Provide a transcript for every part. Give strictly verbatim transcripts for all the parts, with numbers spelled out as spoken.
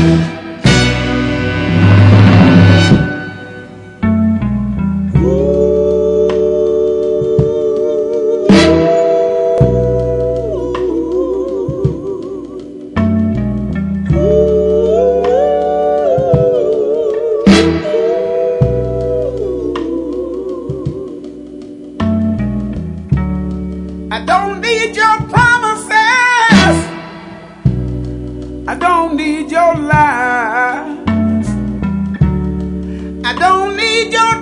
I don't need your promises. I don't need your lies. I don't need your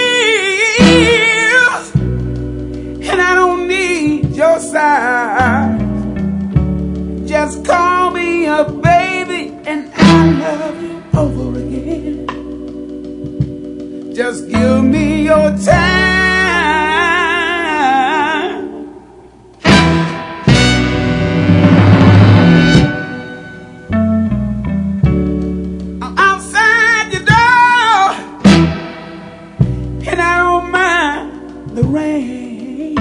tears. And I don't need your sighs. Just call me a baby and I'll love you over again. Just give me your time. The rain.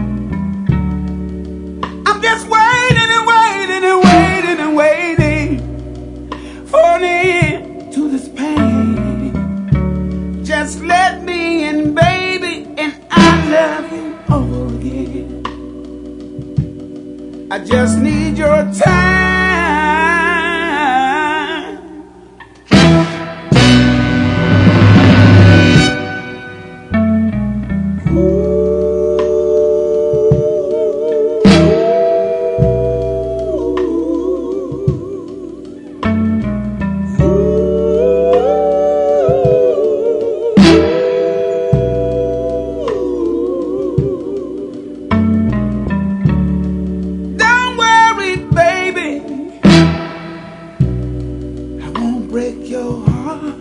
I'm just waiting and waiting and waiting and waiting for an end to this pain. Just let me in, baby, and I'll love you over again. I just need your time. Break your heart.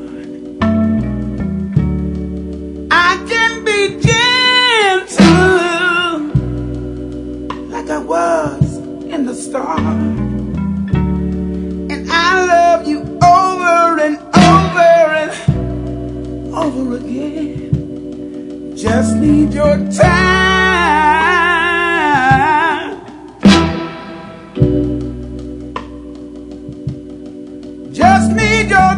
I can be gentle like I was in the start, and I love you over and over and over again. Just need your time. Just need your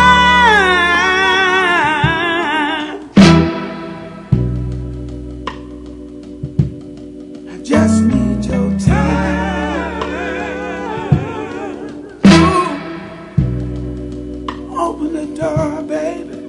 time. I just need your time. Ooh. Open the door, baby.